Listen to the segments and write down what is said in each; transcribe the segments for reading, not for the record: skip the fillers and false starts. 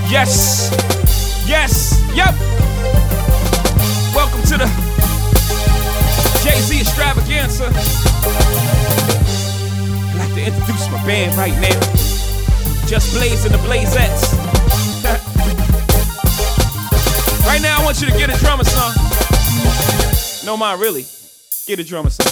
Yes, yes, yep. Welcome to the Jay-Z extravaganza. I'd like to introduce my band right now. Just Blazing the Blazettes. Right now I want you to get a drummer song. No mind, really. Get a drummer song.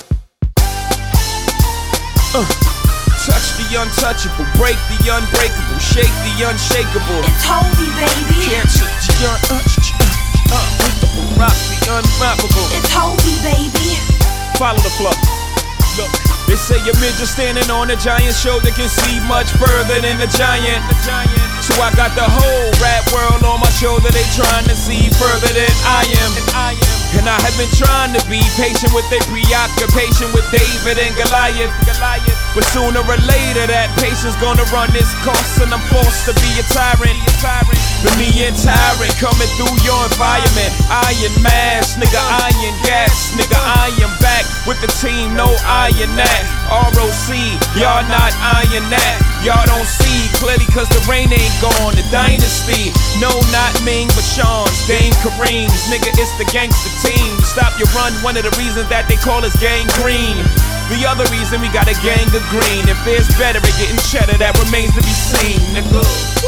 Touch the untouchable, break the unbreakable, shake the unshakable. It's Hovey, baby. Can't touch the rock the unflappable. It's Hovey, baby. Follow the flow. Look, they say a midget standing on a giant's shoulder can see much further than the giant. So I got the whole rap world on my shoulder. They trying to see further than I am. And I have been trying to be patient with their preoccupation with David and Goliath. But sooner or later that patience gonna run its course, and I'm forced to be a tyrant. But me and tyrant coming through your environment. Iron mask, nigga, iron gas, nigga, I am back with the team, no iron that. ROC, y'all not iron that. Y'all don't see clearly cause the rain ain't gone. The dynasty, no not Ming but Sean's, Dame Kareem's. Nigga, it's the gangster team. Stop your run, one of the reasons that they call us gang green. The other reason we got a gang of green. If there's better at getting cheddar, that remains to be seen, nigga.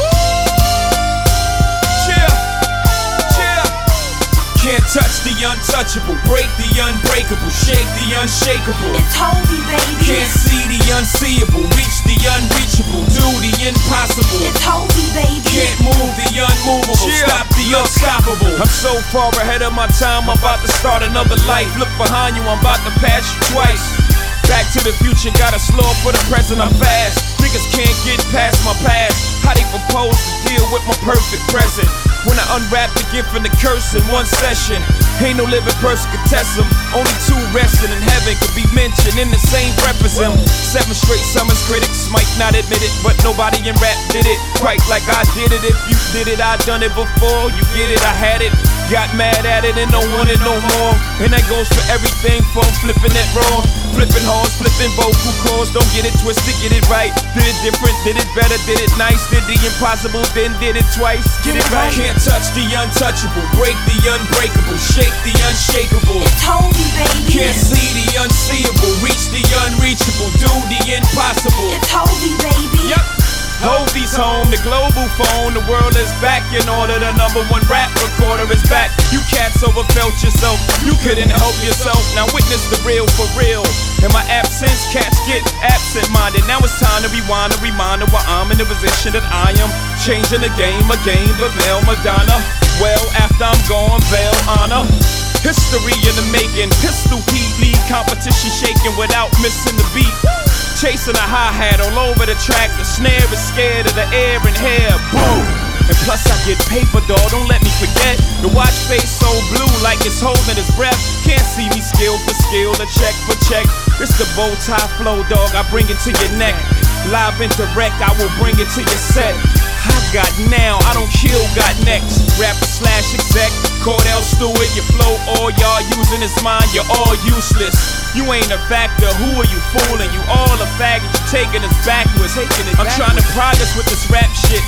Can't touch the untouchable, break the unbreakable, shake the unshakable. It's Hovey, baby. Can't see the unseeable, reach the unreachable, do the impossible. It's Hovey, baby. Can't move the unmovable, stop the unstoppable. I'm so far ahead of my time, I'm about to start another life. Look behind you, I'm about to pass you twice. Back to the future, gotta slow up for the present, I'm fast. Niggas can't get past my past. How they propose to deal with my perfect present? When I unwrap the gift and the curse in one session, ain't no living person could test them. Only two resting in heaven could be mentioned in the same breath as him. 7 straight summers, critics might not admit it, but nobody in rap did it quite like I did it. If you did it, I done it before. You get it, I had it. Got mad at it and don't want it no more. And that goes for everything from flipping it wrong, flipping horns, flipping vocal cords. Don't get it twisted, get it right. Did it different, did it better, did it nice. Did the impossible, then did it twice. Get it right. Can't touch the untouchable, break the unbreakable, shake the unshakable. It's Hovey, baby. Can't see the unseeable, reach the unreachable, do the impossible. It's Hovey, baby. Yep. Hovey's home, the global phone, the world is back in order. The #1 rap recorder is back. You cats overfelt yourself, you couldn't help yourself. Now witness the real for real. In my absence, cats get absent-minded. Now it's time to rewind a reminder why I'm in the position that I am. Changing the game, a game of Bill Madonna. Well, after I'm gone, veil honor. History in the making, pistol Pete lead competition shaking without missing the beat. Chasing a hi-hat all over the track, the snare is scared of the air and hair, boom! And plus I get paper, dawg, don't let me forget. The watch face so blue like it's holding its breath. Can't see me skill for skill, or check for check. It's the bow tie flow, dawg, I bring it to your neck. Live and direct, I will bring it to your set. I got now, I don't kill, got next. Rapper/exec, Cordell Stewart, your flow, all y'all using is mine, you're all useless. You ain't a factor, who are you fooling? You all a faggot, you taking us backwards. I'm trying to progress with this rap shit.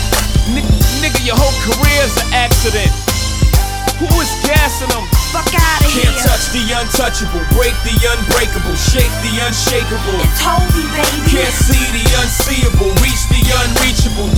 Nigga, your whole career's an accident. Who is gassing them? Fuck out of here. Can't touch the untouchable, break the unbreakable, shake the unshakable. It's Hovey, baby. Can't see the unseeable, reach the unreachable,